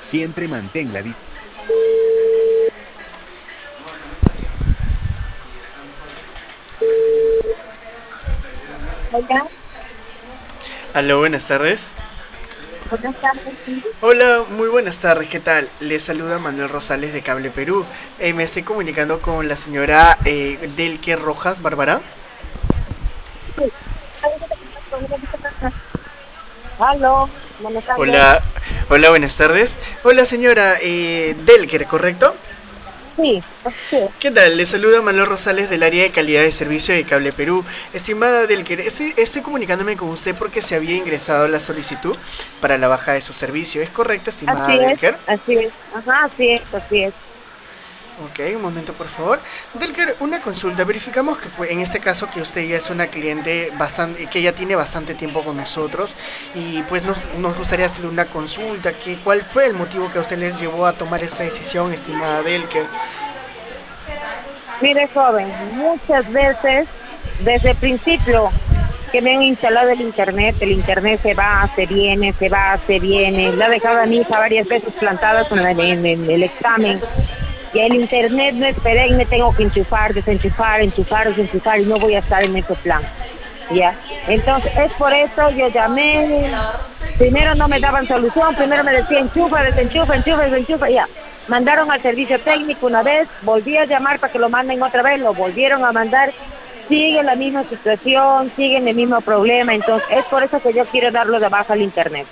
Siempre mantén la distancia. Hola, Aló, buenas tardes. buenas tardes. Sí. Hola, muy buenas tardes, ¿qué tal? Les saluda Manuel Rosales de Cable Perú. Me estoy comunicando con la señora Delke Rojas Barbará. Aló, buenas tardes. Hola, hola, buenas tardes. Hola, señora Delker, ¿correcto? Sí, así es. ¿Qué tal? Les saluda Manuel Rosales del área de calidad de servicio de Cable Perú. Estimada Delker, estoy comunicándome con usted porque se había ingresado la solicitud para la baja de su servicio. ¿Es correcto, estimada Así es, Delker? así es. Ajá, así es, así es. Ok, un momento por favor. Delker, una consulta. Verificamos que pues, en este caso que usted ya es una cliente bastante, que ya tiene bastante tiempo con nosotros y pues nos gustaría hacerle una consulta. ¿Cuál fue el motivo que a usted les llevó a tomar esta decisión, estimada Delker? Mire, joven, muchas veces, desde el principio que me han instalado el internet se va, se viene, se va, se viene. La ha dejado a mi hija varias veces plantada en el examen. Y el internet no es perenne, tengo que enchufar, desenchufar, enchufar, desenchufar, y no voy a estar en ese plan. Ya. Entonces, es por eso yo llamé. Primero no me daban solución, primero me decían enchufa, desenchufa, enchufa, desenchufa, ya. Mandaron al servicio técnico una vez, volví a llamar para que lo manden otra vez, lo volvieron a mandar, sigue la misma situación, siguen el mismo problema, entonces es por eso que yo quiero darlo de baja al internet.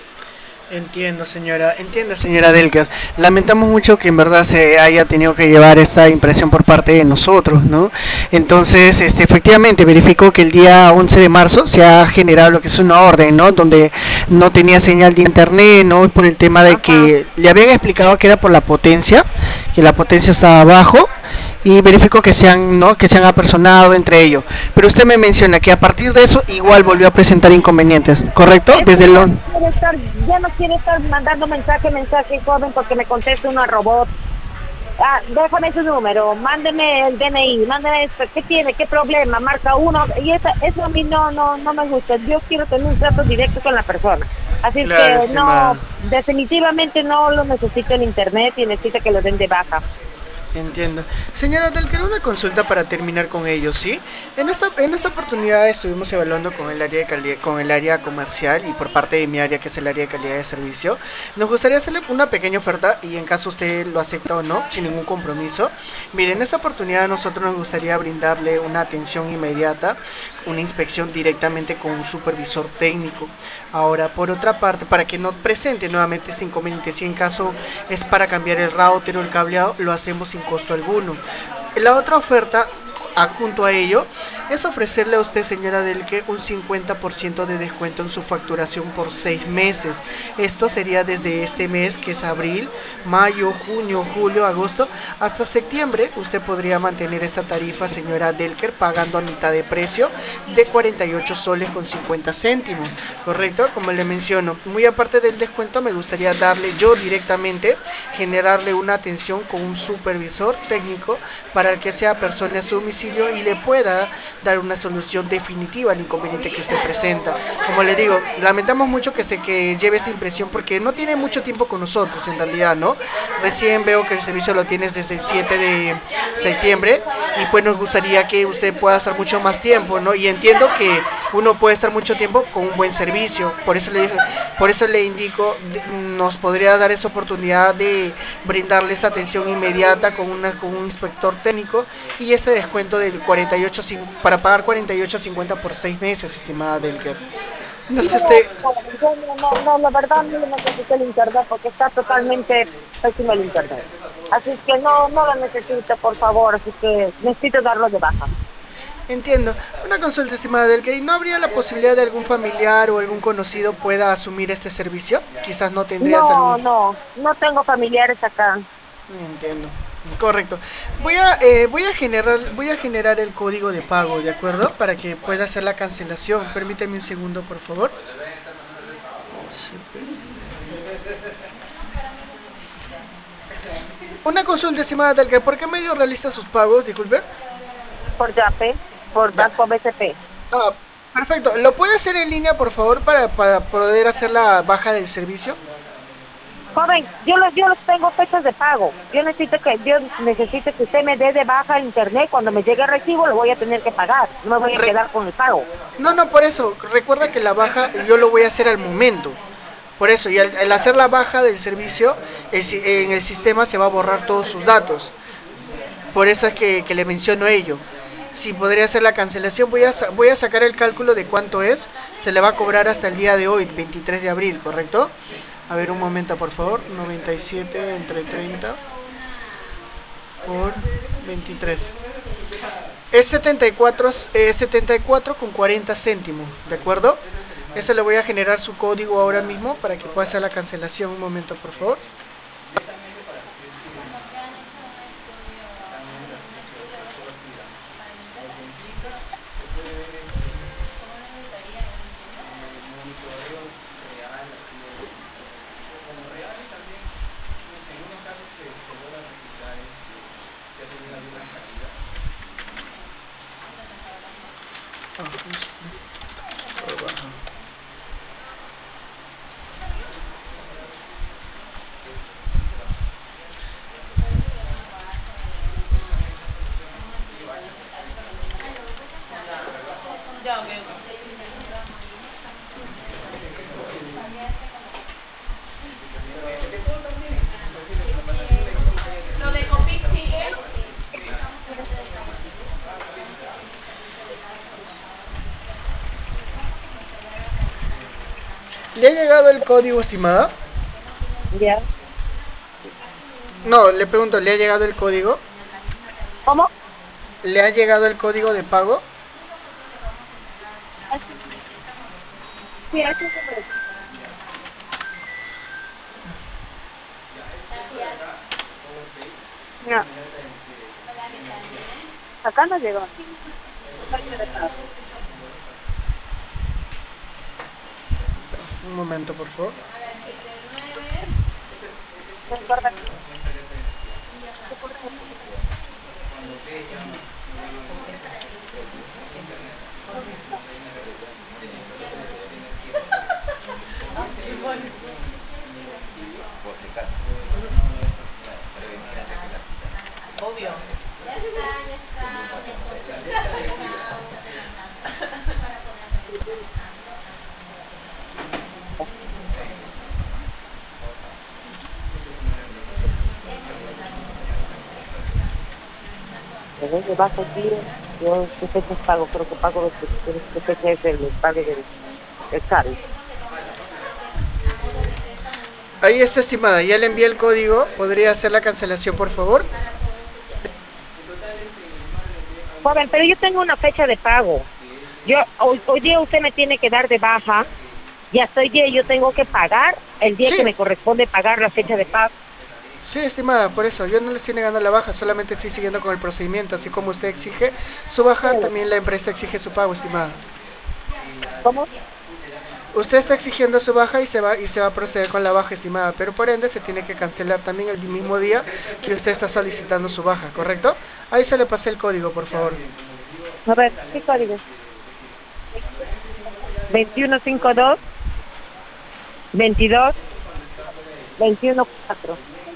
Entiendo, señora Delker. Lamentamos mucho que en verdad se haya tenido que llevar esta impresión por parte de nosotros, ¿no? Entonces, efectivamente, verificó que el día 11 de marzo se ha generado lo que es una orden, ¿no? Donde no tenía señal de internet, ¿no? Por el tema de Ajá. que le habían explicado que era por la potencia, que la potencia estaba abajo y verificó que se han apersonado entre ellos. Pero usted me menciona que a partir de eso igual volvió a presentar inconvenientes, ¿correcto? Es que Desde el ya no quiere estar mandando mensaje, joven, porque me contesta una robot. Ah, déjame su número, mándeme el DNI, mándeme esto, ¿qué tiene? ¿Qué problema? Marca uno, y eso a mí no me gusta. Yo quiero tener un trato directo con la persona. Así es Claro, que estimada. no, definitivamente no lo necesito en internet y necesito que lo den de baja. Entiendo. Señora Delker, una consulta para terminar con ellos, ¿sí? En esta oportunidad estuvimos evaluando con el área de calidad, con el área comercial y por parte de mi área, que es el área de calidad de servicio. Nos gustaría hacerle una pequeña oferta y en caso usted lo acepta o no, sin ningún compromiso. Mire, en esta oportunidad a nosotros nos gustaría brindarle una atención inmediata, una inspección directamente con un supervisor técnico. Ahora, por otra parte, para que no presente nuevamente este inconveniente, si en caso es para cambiar el router o el cableado, lo hacemos sin costo alguno. La otra oferta, adjunto a ello, es ofrecerle a usted, señora Delke, un 50% de descuento en su facturación por 6 meses. Esto sería desde este mes, que es abril, mayo, junio, julio, agosto, hasta septiembre. Usted podría mantener esta tarifa, señora Delker, pagando a mitad de precio de 48 soles con 50 céntimos. ¿Correcto? Como le menciono, muy aparte del descuento, me gustaría darle yo directamente, generarle una atención con un supervisor técnico para que sea persona a su domicilio y le pueda dar una solución definitiva al inconveniente que usted presenta. Como le digo, lamentamos mucho que lleve esta impresión porque no tiene mucho tiempo con nosotros en realidad, ¿no? Recién veo que el servicio lo tienes desde el 7 de septiembre y pues nos gustaría que usted pueda estar mucho más tiempo, ¿no? Y entiendo que uno puede estar mucho tiempo con un buen servicio, por eso le indico, nos podría dar esa oportunidad de brindarle esta atención inmediata con un inspector técnico y ese descuento del 48 para pagar 48.50 por 6 meses, estimada Delker. No sé No, usted. yo la verdad no necesito el internet porque está totalmente pésimo el internet. Así es que no lo necesito, por favor, así que necesito darlo de baja. Entiendo. Una consulta, estimada Delker. ¿Y no habría la posibilidad de algún familiar o algún conocido pueda asumir este servicio? Quizás no tendrías algún. No tengo familiares acá. Entiendo. Correcto. Voy a generar el código de pago, ¿de acuerdo? Para que pueda hacer la cancelación. Permíteme un segundo, por favor. Una consulta, estimada Talca. ¿Por qué medio realiza sus pagos? Disculpe. Por Yape, por Ya. Banco BCP. Ah, perfecto. ¿Lo puede hacer en línea, por favor, para poder hacer la baja del servicio? Joven, yo los tengo fechas de pago. Yo necesito que usted me dé de baja el internet. Cuando me llegue el recibo lo voy a tener que pagar. No me voy a Re- quedar con el pago. no, no, por eso, recuerda que la baja yo lo voy a hacer al momento. Por eso, y al hacer la baja del servicio, en el sistema se va a borrar todos sus datos. Por eso es que le menciono ello. Si podría hacer la cancelación, voy a sacar el cálculo de cuánto es. Se le va a cobrar hasta el día de hoy, 23 de abril, ¿correcto? A ver, un momento, por favor. 97 entre 30 por 23. Es 74 con 40 céntimos, ¿de acuerdo? Eso le voy a generar su código ahora mismo para que pueda hacer la cancelación. Un momento, por favor. ¿Le ha llegado el código, estimada? ¿Ya? No, le pregunto, ¿le ha llegado el código? ¿Cómo? ¿Le ha llegado el código de pago? Sí, así es. No, acá no llegó. Un momento, por favor. No importa. Obvio. Desde bajo aquí, yo qué fecha pago, creo que pago qué fecha es el pago del carro. Ahí está, estimada. Ya le envié el código. ¿Podría hacer la cancelación, por favor? Joven, pero yo tengo una fecha de pago. Hoy día usted me tiene que dar de baja. Ya estoy día, yo tengo que pagar el día que Sí, me corresponde pagar la fecha de pago. sí, estimada. Por eso, yo no le estoy negando la baja. Solamente estoy siguiendo con el procedimiento. Así como usted exige su baja, también la empresa exige su pago, estimada. ¿Cómo? Usted está exigiendo su baja y se va a proceder con la baja, estimada, pero por ende se tiene que cancelar también el mismo día que usted está solicitando su baja, ¿correcto? Ahí se le pasé el código, por favor. A ver, ¿qué código? 2152 22 214.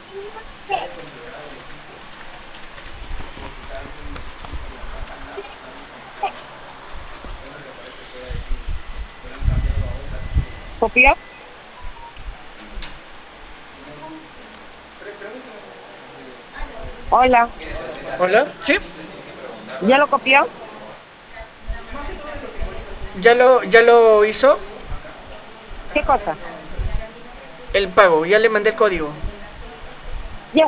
¿Copió? Hola, Hola, ¿sí? ¿ya lo copió? Ya lo hizo ¿Qué cosa? el pago, ya le mandé el código. Ya.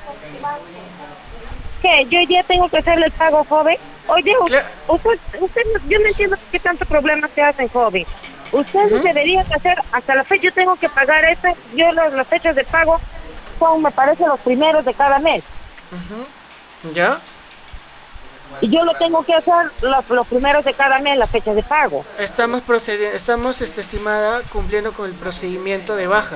¿Qué? Yo hoy día tengo que hacerle el pago, joven. Hoy día Cla- yo no entiendo qué tanto problema se hacen, joven. Ustedes Ujú, deberían hacer, hasta la fecha yo tengo que pagar eso. Las fechas de pago son, me parece, los primeros de cada mes. ujú. ¿Ya? Y yo lo tengo que hacer los primeros de cada mes, las fechas de pago. Estamos, estimada, cumpliendo con el procedimiento de baja.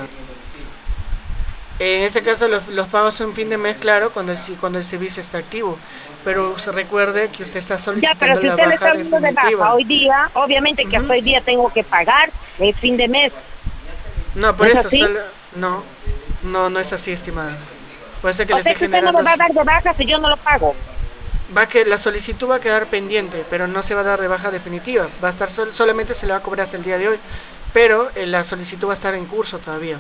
En este caso los pagos son fin de mes, claro, cuando el servicio está activo. Pero se recuerde que usted está Ya, pero solicitando si la usted le está baja dando de baja definitiva. hoy día, obviamente que hasta Ujú. hoy día tengo que pagar el fin de mes. No, ¿No por es eso, así? no. No, no es así, estimada. Puede ser que O le sea esté que usted no me generando... va a dar de baja si yo no lo pago. La solicitud va a quedar pendiente, pero no se va a dar de baja definitiva. Va a estar solamente se le va a cobrar hasta el día de hoy, pero la solicitud va a estar en curso todavía.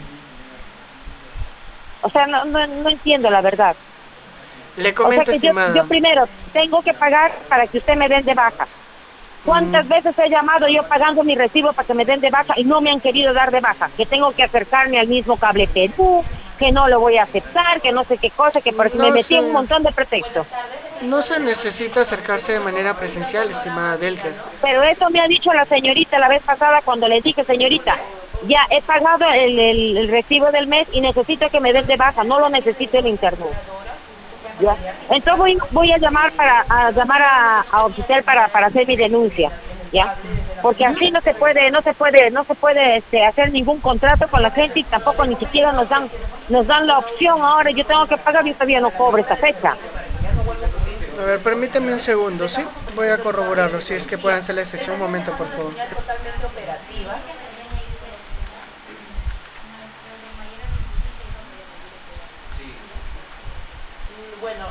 O sea, no entiendo la verdad. Le O sea comento, que estimada. yo primero tengo que pagar para que usted me den de baja. ¿Cuántas veces he llamado yo pagando mi recibo para que me den de baja y no me han querido dar de baja? Que tengo que acercarme al mismo Cable Perú, que no lo voy a aceptar, que no sé qué cosa, que porque me No metí en un se, montón de pretextos. no se necesita acercarse de manera presencial, estimada Delker. Pero eso me ha dicho la señorita la vez pasada cuando le dije, señorita, ya he pagado el recibo del mes y necesito que me den de baja, no lo necesito en internet. ¿Ya? Entonces voy a llamar a Oficial para hacer mi denuncia, ¿ya? Porque así no se puede hacer ningún contrato con la gente y tampoco ni siquiera nos dan la opción ahora. Yo tengo que pagar y todavía no cobro esta fecha. A ver, permíteme un segundo, ¿sí? Voy a corroborarlo, si es que pueden hacer la excepción. Un momento, por favor. Totalmente operativa. Bueno,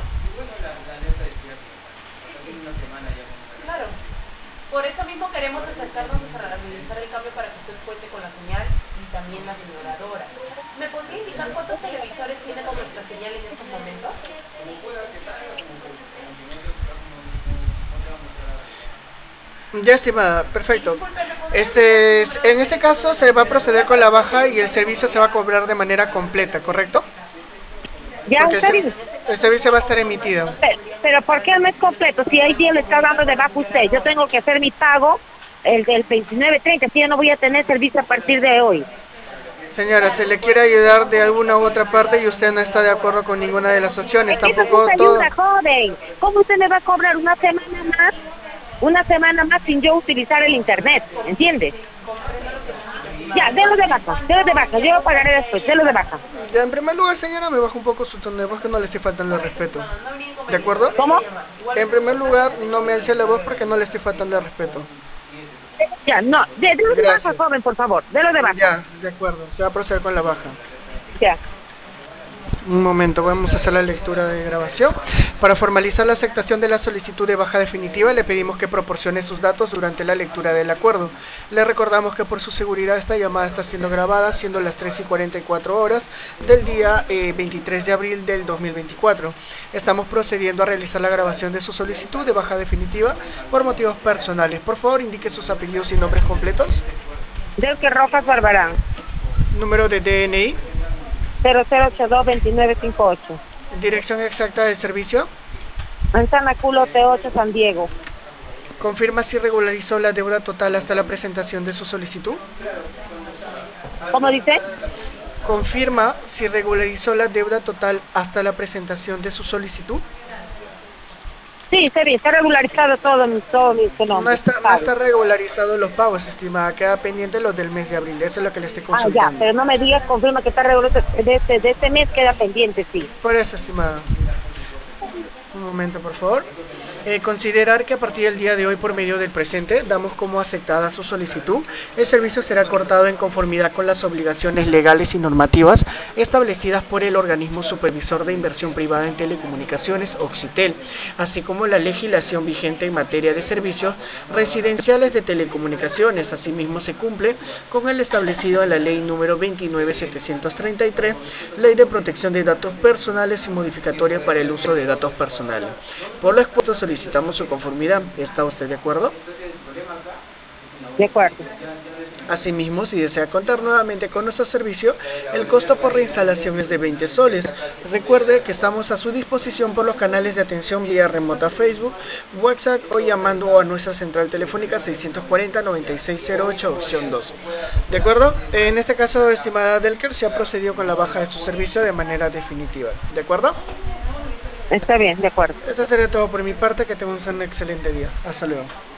claro. Por eso mismo queremos acercarnos a realizar el cambio para que usted cuente con la señal y también la señora Dora. ¿Me podría indicar cuántos televisores tiene con nuestra señal en estos momentos? Ya, estimada, perfecto. En este caso se va a proceder con la baja y el servicio se va a cobrar de manera completa, ¿correcto? Ya, Porque está bien. el servicio va a estar emitido. Pero ¿por qué el mes completo? Si hay día le está dando de baja usted, yo tengo que hacer mi pago el del 29-30, si yo no voy a tener servicio a partir de hoy. Señora, se le quiere ayudar de alguna u otra parte y usted no está de acuerdo con ninguna de las opciones, Es que eso no tampoco se todo. ayuda, joven. ¿Cómo usted me va a cobrar una semana más? Una semana más sin yo utilizar el internet, ¿entiende? Ya, délo de baja, yo pagaré después, délo de baja. Ya, en primer lugar, señora, me baja un poco su tono de voz, que no le estoy faltando el respeto. ¿De acuerdo? ¿Cómo? En primer lugar, no me alce la voz porque no le estoy faltando el respeto. Ya, no, délo de baja, Gracias. joven, por favor, délo de baja. Ya, de acuerdo, se va a proceder con la baja. Ya. Un momento, vamos a hacer la lectura de grabación. Para formalizar la aceptación de la solicitud de baja definitiva, le pedimos que proporcione sus datos durante la lectura del acuerdo. Le recordamos que por su seguridad esta llamada está siendo grabada, siendo las 3:44 horas del día 23 de abril del 2024. Estamos procediendo a realizar la grabación de su solicitud de baja definitiva por motivos personales. Por favor, indique sus apellidos y nombres completos. Delker Rojas Barbarán, Número de DNI. 0082-2958. Dirección exacta del servicio. Manzana Culo T8, San Diego. ¿Confirma si regularizó la deuda total hasta la presentación de su solicitud? ¿Cómo dice? ¿Confirma si regularizó la deuda total hasta la presentación de su solicitud? Sí, está bien, está regularizado todo mi No nombre. está regularizado los pagos, estimada. Queda pendiente los del mes de abril. Eso es lo que le estoy Ya, consultando. pero no me digas, confirma que está regularizado. De este mes queda pendiente, sí. Por eso, estimada. Un momento, por favor. Considerar que a partir del día de hoy, por medio del presente, damos como aceptada su solicitud. El servicio será cortado en conformidad con las obligaciones legales y normativas establecidas por el organismo supervisor de inversión privada en telecomunicaciones, Oxitel, así como la legislación vigente en materia de servicios residenciales de telecomunicaciones. Asimismo, se cumple con el establecido en la ley número 29733, Ley de Protección de Datos Personales y modificatoria para el uso de datos personales. Por lo expuesto, solicitamos su conformidad. ¿Está usted de acuerdo? De acuerdo. Asimismo, si desea contar nuevamente con nuestro servicio, el costo por reinstalación es de 20 soles. Recuerde que estamos a su disposición por los canales de atención vía remota Facebook, WhatsApp o llamando a nuestra central telefónica 640-9608 opción 2. ¿De acuerdo? En este caso, estimada Delker, se ha procedido con la baja de su servicio de manera definitiva. ¿De acuerdo? Está bien, de acuerdo. Esto sería todo por mi parte. Que tengan un excelente día. Hasta luego.